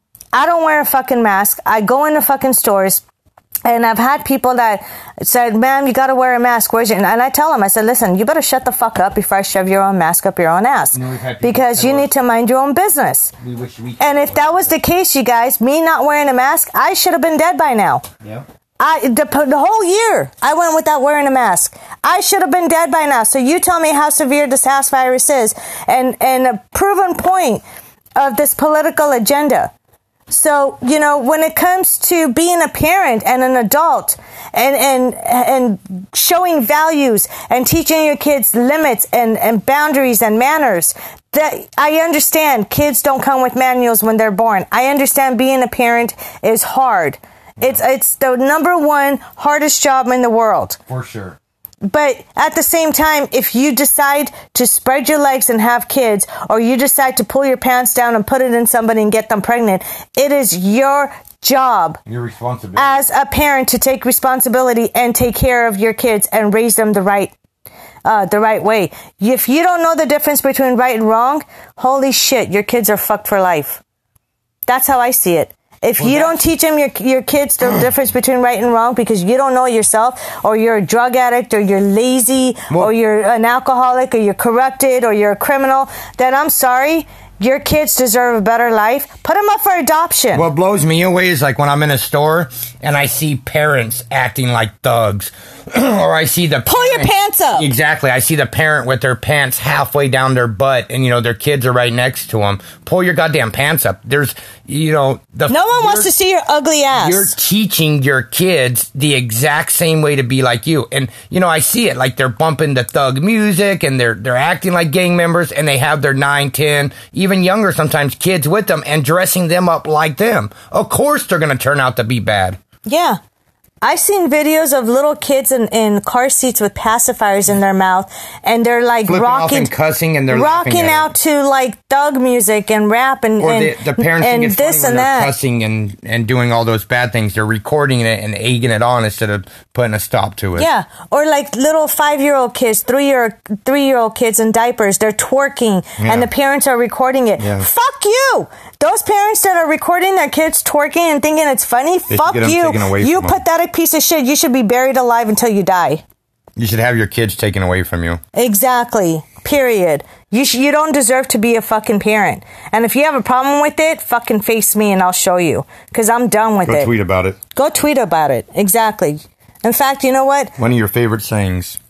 I don't wear a fucking mask. I go into fucking stores. And I've had people that said, ma'am, you got to wear a mask. Where's your? And I tell them, I said, listen, you better shut the fuck up before I shove your own mask up your own ass. You know, because you need to mind your own business. We wish we and if that was the case, you guys, me not wearing a mask, I should have been dead by now. Yeah. I, the, the whole year, I went without wearing a mask. I should have been dead by now. So you tell me how severe this ass virus is. And, and a proven point of this political agenda. So, you know, when it comes to being a parent and an adult and, and, and showing values and teaching your kids limits and, and boundaries and manners, that I understand kids don't come with manuals when they're born. I understand being a parent is hard. It's, it's the number one hardest job in the world. For sure. But at the same time, if you decide to spread your legs and have kids, or you decide to pull your pants down and put it in somebody and get them pregnant, it is your job your responsibility as a parent to take responsibility and take care of your kids and raise them the right uh, the right way. If you don't know the difference between right and wrong, holy shit, your kids are fucked for life. That's how I see it. If well, you don't teach them your your kids the difference between right and wrong because you don't know it yourself, or you're a drug addict, or you're lazy, well, or you're an alcoholic, or you're corrupted, or you're a criminal, then I'm sorry, your kids deserve a better life. Put them up for adoption. What blows me away is like when I'm in a store and I see parents acting like thugs. Or I see the pull parent, your pants up. Exactly. I see the parent with their pants halfway down their butt, and you know their kids are right next to them. Pull your goddamn pants up. There's, you know, the no one wants to see your ugly ass. You're teaching your kids the exact same way to be like you, and you know I see it like they're bumping the thug music, and they're they're acting like gang members, and they have their nine, ten, even younger sometimes kids with them, and dressing them up like them. Of course, they're gonna turn out to be bad. Yeah. I've seen videos of little kids in, in car seats with pacifiers in their mouth, and they're like flipping rocking, off and cussing, and they're rocking out to like thug music and rap and or and, the, the parents and think it's this funny when and they're that, cussing and and doing all those bad things. They're recording it and egging it on instead of putting a stop to it. Yeah, or like little five-year-old kids, three-year three-year-old kids in diapers. They're twerking, yeah. and the parents are recording it. Yeah. Fuck you! Those parents that are recording their kids twerking and thinking it's funny, they fuck you. You pathetic piece of shit. You should be buried alive until you die. You should have your kids taken away from you. Exactly. Period. You sh- you don't deserve to be a fucking parent. And if you have a problem with it, fucking face me and I'll show you. Because I'm done with Go it. Go tweet about it. Go tweet about it. Exactly. In fact, you know what? One of your favorite sayings.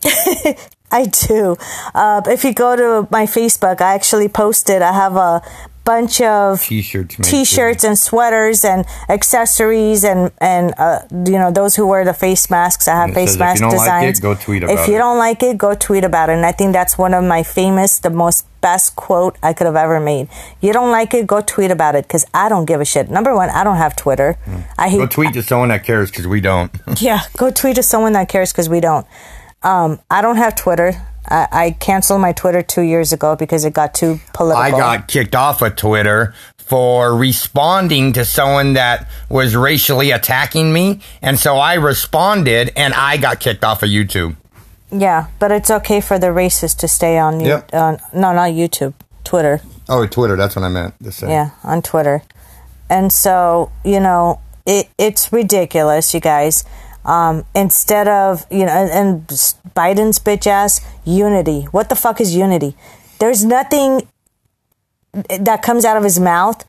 I do. Uh, if you go to my Facebook, I actually posted, I have a bunch of t-shirts, t-shirts and sweaters and accessories and and uh, you know those who wear the face masks. I have face mask designs. If you don't like it, go tweet about it. If you don't like it, go tweet about it. And I think that's one of my famous, the most best quote I could have ever made. You don't like it, go tweet about it because I don't give a shit. Number one, I don't have Twitter. Mm. I hate. Go tweet to someone that cares because we don't. Yeah, go tweet to someone that cares because we don't. Um, I don't have Twitter. I, I canceled my Twitter two years ago because it got too political. I got kicked off of Twitter for responding to someone that was racially attacking me. And so I responded and I got kicked off of YouTube. Yeah, but it's okay for the racists to stay on, yep. uh, no, not YouTube, Twitter. Oh, Twitter, that's what I meant to say. Yeah, on Twitter. And so, you know, it it's ridiculous, you guys. Um, instead of, you know, and, and Biden's bitch ass, unity. What the fuck is unity? There's nothing that comes out of his mouth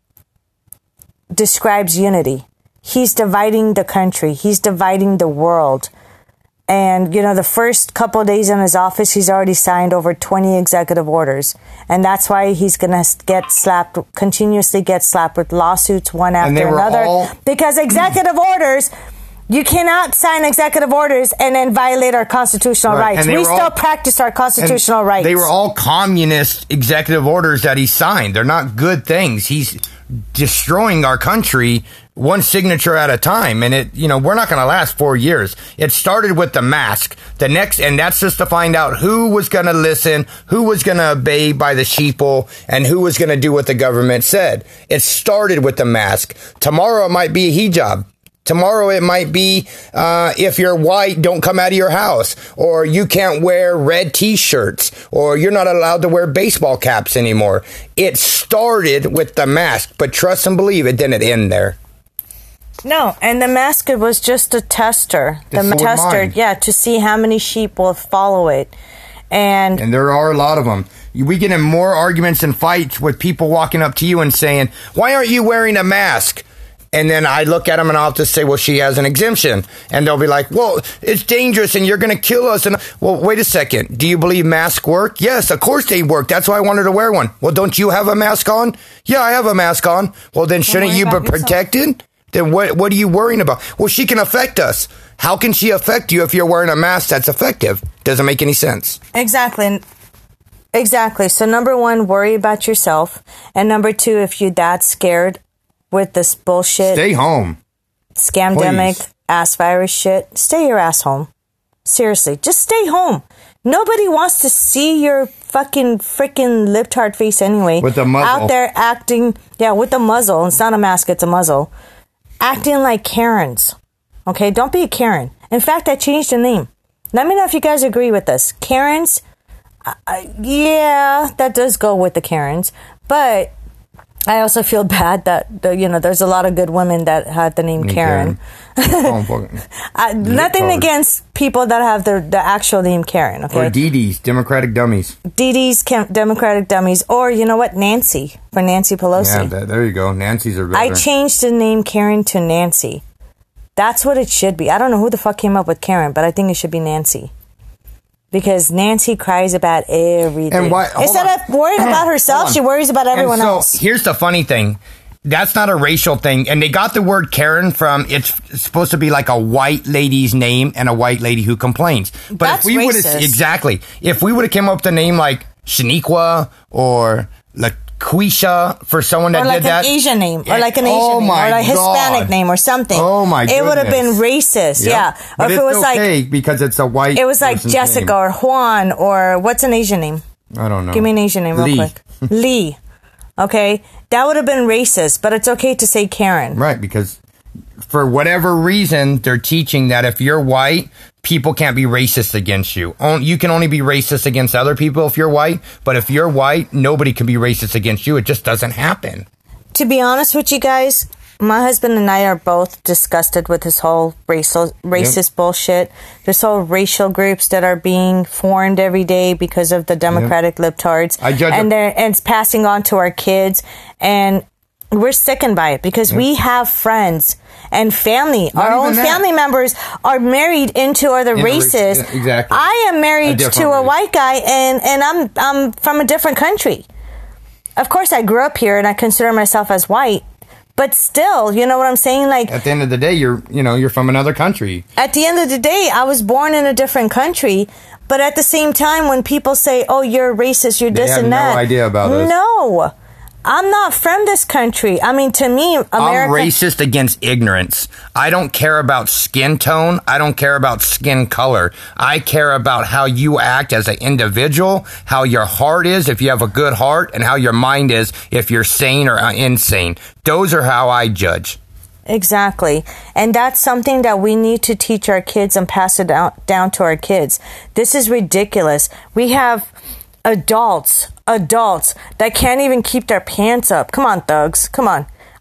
describes unity. He's dividing the country. He's dividing the world. And, you know, the first couple of days in his office, he's already signed over twenty executive orders. And that's why he's going to get slapped, continuously get slapped with lawsuits one after another. All- because executive orders, you cannot sign executive orders and then violate our constitutional right. rights. We still all, practice our constitutional rights. They were all communist executive orders that he signed. They're not good things. He's destroying our country one signature at a time. And it, you know, we're not going to last four years. It started with the mask. The next, and that's just to find out who was going to listen, who was going to obey by the sheeple, and who was going to do what the government said. It started with the mask. Tomorrow it might be a hijab. Tomorrow it might be, uh, if you're white, don't come out of your house, or you can't wear red t-shirts, or you're not allowed to wear baseball caps anymore. It started with the mask, but trust and believe it didn't end there. No, and the mask was just a tester. The tester, yeah, to see how many sheep will follow it. And and there are a lot of them. We get in more arguments and fights with people walking up to you and saying, why aren't you wearing a mask? And then I look at them and I'll have to say, well, she has an exemption. And they'll be like, well, it's dangerous and you're going to kill us. And well, wait a second. Do you believe masks work? Yes, of course they work. That's why I wanted to wear one. Well, don't you have a mask on? Yeah, I have a mask on. Well, then shouldn't you be protected? Then what, what are you worrying about? Well, she can affect us. How can she affect you if you're wearing a mask that's effective? Doesn't make any sense. Exactly. Exactly. So number one, worry about yourself. And number two, if you're that scared with this bullshit, stay home. Scamdemic, ass virus shit, stay your ass home. Seriously, just stay home. Nobody wants to see your fucking freaking libtard face anyway. With a muzzle. Out there acting, yeah, with a muzzle. It's not a mask, it's a muzzle. Acting like Karens. Okay, don't be a Karen. In fact, I changed the name. Let me know if you guys agree with this. Karens, uh, yeah, that does go with the Karens. But I also feel bad that, the, you know, there's a lot of good women that had the name Karen. Karen. uh, nothing against people that have the, the actual name Karen, okay? Or Dee Dee's, Democratic Dummies. Dee Dee's Democratic Dummies. Or, you know what, Nancy, for Nancy Pelosi. Yeah, that, there you go. Nancy's are better. I changed the name Karen to Nancy. That's what it should be. I don't know who the fuck came up with Karen, but I think it should be Nancy. Because Nancy cries about everything. And why, Instead on. of worrying about herself, she worries about everyone so, else. Here's the funny thing. That's not a racial thing. And they got the word Karen from, it's supposed to be like a white lady's name and a white lady who complains. But That's if we would have, exactly. If we would have came up with a name like Shaniqua or LaQuisha for someone that or like did that. Or like an Asian name. Or like an Asian oh name. My or like a Hispanic God. name or something. Oh my God. It would have been racist, yep. yeah. But or if it's it was okay like, because it's a white It was like Jessica name. or Juan or what's an Asian name? I don't know. Give me an Asian name real Lee. quick. Lee. Okay? That would have been racist, but it's okay to say Karen. Right, because for whatever reason, they're teaching that if you're white, people can't be racist against you. You can only be racist against other people if you're white, but if you're white, nobody can be racist against you. It just doesn't happen. To be honest with you guys, my husband and I are both disgusted with this whole racial, racist yep. bullshit. This whole racial groups that are being formed every day because of the Democratic yep. libtards. I judge and, they're, and it's passing on to our kids. And we're sickened by it because yep. we have friends and family. Not our own that. family members are married into other In races. Race, yeah, exactly. I am married a to a race. white guy, and, and I'm I'm from a different country. Of course, I grew up here, and I consider myself as white. But still, you know what I'm saying? Like, at the end of the day, you're, you know, you're from another country. At the end of the day, I was born in a different country. But at the same time, when people say, oh, you're racist, you're this and that. They have no idea about us. No. I'm not from this country. I mean, to me, America... I'm racist against ignorance. I don't care about skin tone. I don't care about skin color. I care about how you act as an individual, how your heart is if you have a good heart, and how your mind is if you're sane or insane. Those are how I judge. Exactly. And that's something that we need to teach our kids and pass it down, down to our kids. This is ridiculous. We have adults... adults that can't even keep their pants up. Come on, thugs. Come on.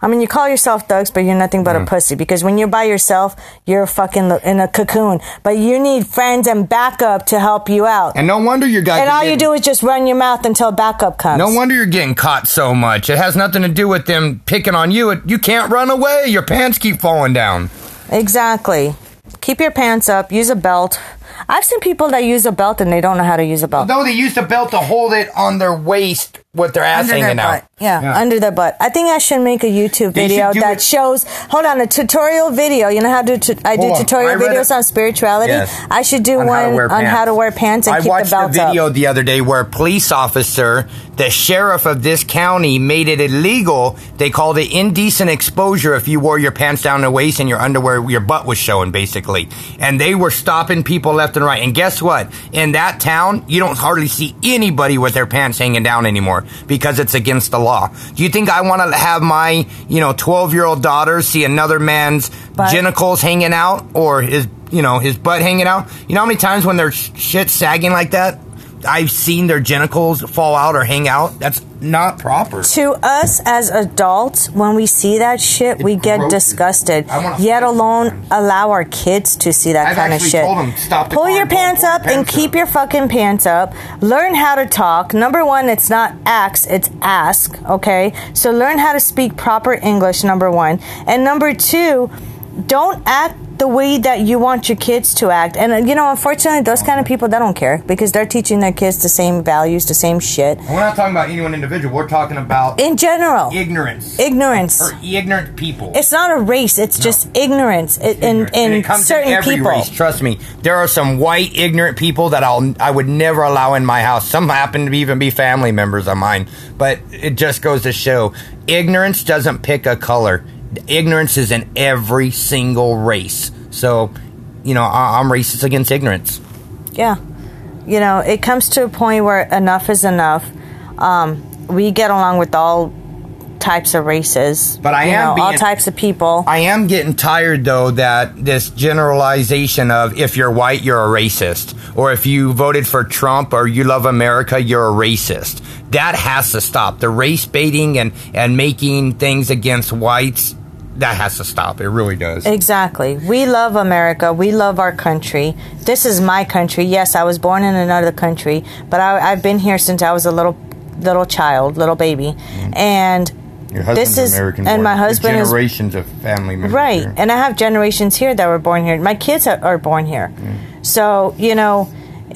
I mean, you call yourself thugs, but you're nothing but mm. a pussy. Because when you're by yourself, you're fucking in a cocoon. But you need friends and backup to help you out. And no wonder your guys. And all getting, you do is just run your mouth until backup comes. No wonder you're getting caught so much. It has nothing to do with them picking on you. It, you can't run away. Your pants keep falling down. Exactly. Keep your pants up. Use a belt. I've seen people that use a belt and they don't know how to use a belt. No, they use the belt to hold it on their waist with their ass under hanging their out. Yeah, yeah, under their butt. I think I should make a YouTube they video that it. shows, hold on, a tutorial video. You know how to, to I do hold tutorial on. I videos a, on spirituality? Yes. I should do on one how on how to wear pants and I keep the belt up. I watched a video up. the other day where a police officer, the sheriff of this county, made it illegal. They called it indecent exposure if you wore your pants down the waist and your underwear, your butt was showing, basically. And they were stopping people left and right. And guess what? In that town, you don't hardly see anybody with their pants hanging down anymore because it's against the law. Do you think I want to have my, you know, twelve-year-old daughter see another man's butt. genitals hanging out or his, you know, his butt hanging out? You know how many times when their shit sagging like that, I've seen their genitals fall out or hang out? That's not proper. To us as adults, when we see that shit, it's we get gross. disgusted. Yet alone allow our kids to see that I've kind of shit. Told them, Stop the Pull car your pants pull up your and pants keep up. your fucking pants up. Learn how to talk. Number one, it's not ask, it's ask, okay? So learn how to speak proper English, number one. And number two, don't act the way that you want your kids to act. And, you know, unfortunately, those kind of people, they don't care because they're teaching their kids the same values, the same shit. We're not talking about any one individual. We're talking about... in general. Ignorance. Ignorance. Or ignorant people. It's not a race. It's no. just ignorance in, ignorance. in, in it comes certain in every people. Race. Trust me. There are some white, ignorant people that I'll, I would never allow in my house. Some happen to even be family members of mine. But it just goes to show, ignorance doesn't pick a color. Ignorance is in every single race. So, you know, I'm racist against ignorance. Yeah. You know, it comes to a point where enough is enough. Um, we get along with all types of races. But I you am know, being, all types of people. I am getting tired, though, that this generalization of if you're white, you're a racist. Or if you voted for Trump or you love America, you're a racist. That has to stop. The race baiting and, and making things against whites, that has to stop. It really does. Exactly. We love America. We love our country. This is my country. Yes, I was born in another country, but I, I've been here since I was a little little child, little baby. Mm. And your husband's this is American and born. my husband Your is generations of family members right. here. And I have generations here that were born here. My kids are born here. Mm. So, you know,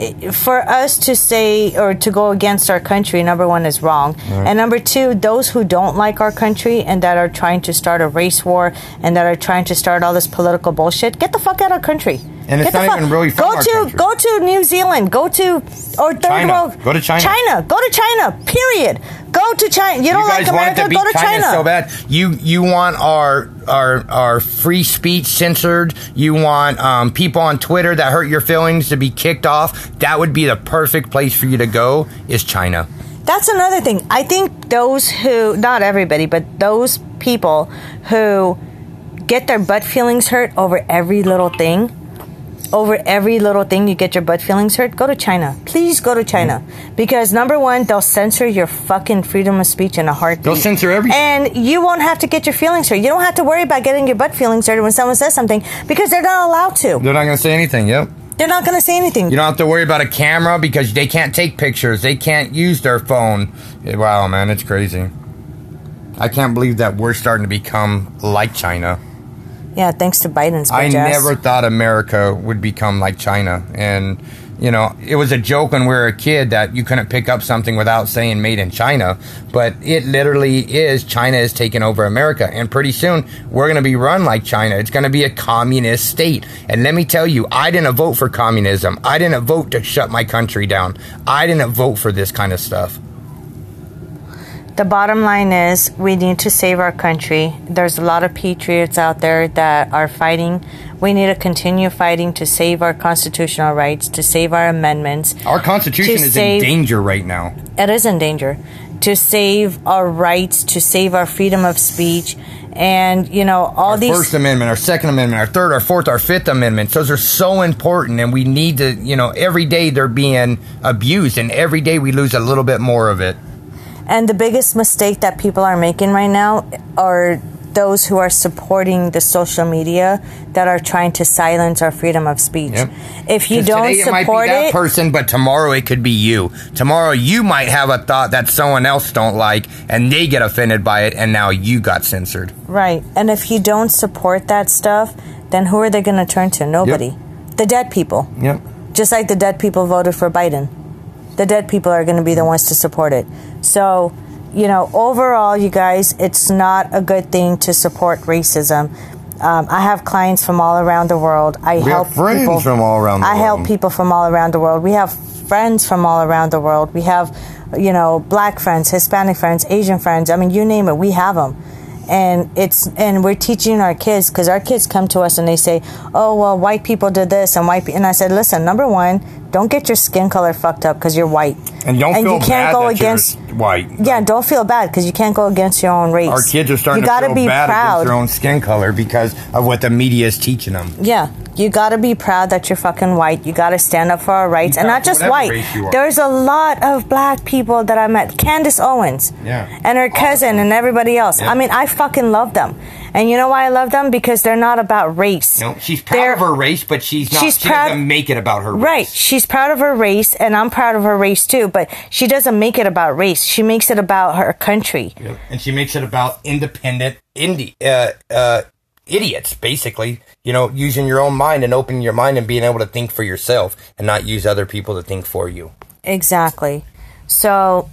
for us to say or to go against our country, number one, is wrong. Right. And number two, those who don't like our country and that are trying to start a race war and that are trying to start all this political bullshit, get the fuck out of our country. And it's Get not even really from go our to country. Go to New Zealand. Go to or third China. world. Go to China. China. Go to China. Period. Go to China. You don't you like America? To go to China, China so bad. You you want our our our free speech censored. You want um, people on Twitter that hurt your feelings to be kicked off. That would be the perfect place for you to go. Is China. That's another thing. I think those who, not everybody, but those people who get their butt feelings hurt over every little thing. Over every little thing you get your butt feelings hurt, go to China. Please go to China. Because number one, they'll censor your fucking freedom of speech in a heartbeat. They'll censor everything. And you won't have to get your feelings hurt. You don't have to worry about getting your butt feelings hurt when someone says something because they're not allowed to. They're not going to say anything, yep. They're not going to say anything. You don't have to worry about a camera because they can't take pictures. They can't use their phone. Wow, man, it's crazy. I can't believe that we're starting to become like China. Yeah, thanks to Biden's I ass. never thought America would become like China. And, you know, it was a joke when we were a kid that you couldn't pick up something without saying made in China. But it literally is. China is taking over America. And pretty soon, we're going to be run like China. It's going to be a communist state. And let me tell you, I didn't vote for communism. I didn't vote to shut my country down. I didn't vote for this kind of stuff. The bottom line is we need to save our country. There's a lot of patriots out there that are fighting. We need to continue fighting to save our constitutional rights, to save our amendments. Our Constitution is save, in danger right now. It is in danger. To save our rights, to save our freedom of speech. And, you know, all our these... First Amendment, our Second Amendment, our Third, our Fourth, our Fifth Amendments. Those are so important. And we need to, you know, every day they're being abused. And every day we lose a little bit more of it. And the biggest mistake that people are making right now are those who are supporting the social media that are trying to silence our freedom of speech. Yep. If you don't today support it, might be that it, person, but tomorrow it could be you. Tomorrow you might have a thought that someone else don't like, and they get offended by it, and now you got censored. Right. And if you don't support that stuff, then who are they going to turn to? Nobody. Yep. The dead people. Yep. Just like the dead people voted for Biden. The dead people are going to be the ones to support it. So, you know, overall, you guys, it's not a good thing to support racism. Um, I have clients from all around the world. I we help have friends people from all around the I world. I help people from all around the world. We have friends from all around the world. We have, you know, black friends, Hispanic friends, Asian friends. I mean, you name it, we have them. And it's and we're teaching our kids, because our kids come to us and they say, oh, well, white people did this and white pe-. And I said, listen, number one, don't get your skin color fucked up because you're white. And don't and feel you can't bad go that against, you're white. Yeah, don't feel bad because you can't go against your own race. Our kids are starting you to gotta feel be bad proud. against their own skin color because of what the media is teaching them. Yeah, you got to be proud that you're fucking white. You got to stand up for our rights. And not just white. There's a lot of black people that I met. Candace Owens. Yeah. And her cousin awesome. And everybody else. Yeah. I mean, I fucking love them. And you know why I love them? Because they're not about race. No, she's proud they're, of her race, but she's not. She's she proud, doesn't make it about her race. Right. She's proud of her race, and I'm proud of her race too. But she doesn't make it about race. She makes it about her country. Yep. And she makes it about independent indie, uh, uh, idiots, basically. You know, using your own mind and opening your mind and being able to think for yourself and not use other people to think for you. Exactly. So,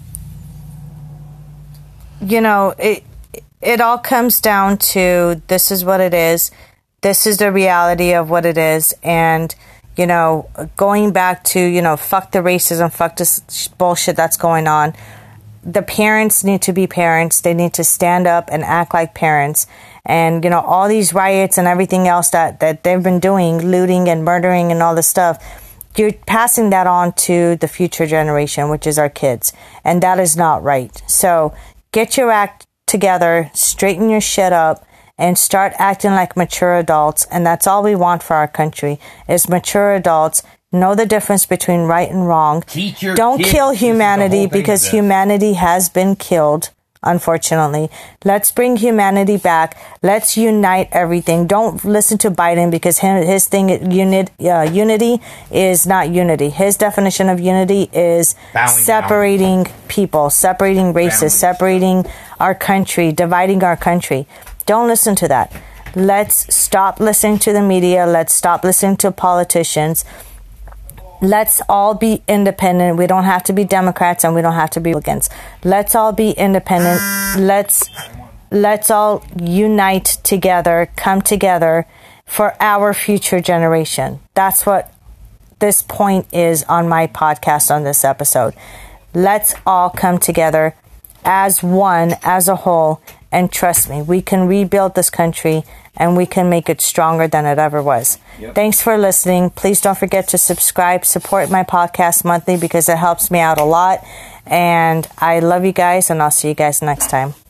you know, it it all comes down to this is what it is. This is the reality of what it is. And, you know, going back to, you know, fuck the racism, fuck this bullshit that's going on. The parents need to be parents. They need to stand up and act like parents. And, you know, all these riots and everything else that, that they've been doing, looting and murdering and all this stuff, you're passing that on to the future generation, which is our kids. And that is not right. So get your act together, straighten your shit up, and start acting like mature adults. And that's all we want for our country is mature adults. Know the difference between right and wrong. Teach your Don't kids. kill humanity because humanity has been killed, unfortunately. Let's bring humanity back. Let's unite everything. Don't listen to Biden because his, his thing, unit, uh, unity is not unity. His definition of unity is Bowing separating down. people, separating races, separating our country, dividing our country. Don't listen to that. Let's stop listening to the media. Let's stop listening to politicians. Let's all be independent. We don't have to be Democrats and we don't have to be Republicans. Let's all be independent. Let's let's all unite together, come together for our future generation. That's what this point is on my podcast on this episode. Let's all come together as one, as a whole, and trust me, we can rebuild this country and we can make it stronger than it ever was. Yep. Thanks for listening. Please don't forget to subscribe, support my podcast monthly because it helps me out a lot. And I love you guys, and I'll see you guys next time.